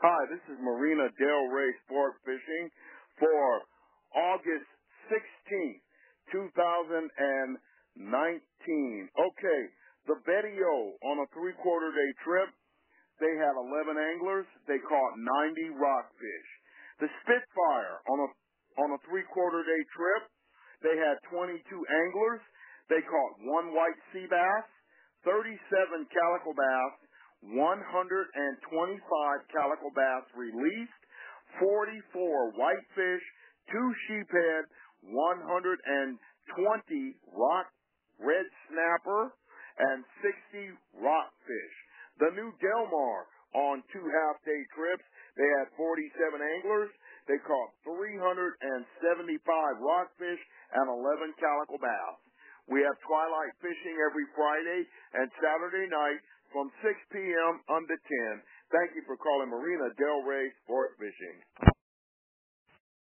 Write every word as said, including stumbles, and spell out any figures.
Hi, this is Marina Del Rey Sport Fishing for August sixteenth, two thousand nineteen. Okay, the Betty O on a three-quarter day trip, they had eleven anglers. They caught ninety rockfish. The Spitfire on a on a three-quarter day trip, they had twenty-two anglers. They caught one white sea bass, thirty-seven calico bass, one hundred twenty-five calico bass released, forty-four whitefish, two sheephead, one hundred twenty rock red snapper, and sixty rockfish. The new Delmar on two half-day trips, they had forty-seven anglers. They caught three hundred seventy-five rockfish and eleven calico bass. We have twilight fishing every Friday and Saturday night from six p.m. unto ten. Thank you for calling Marina Del Rey Sport Fishing.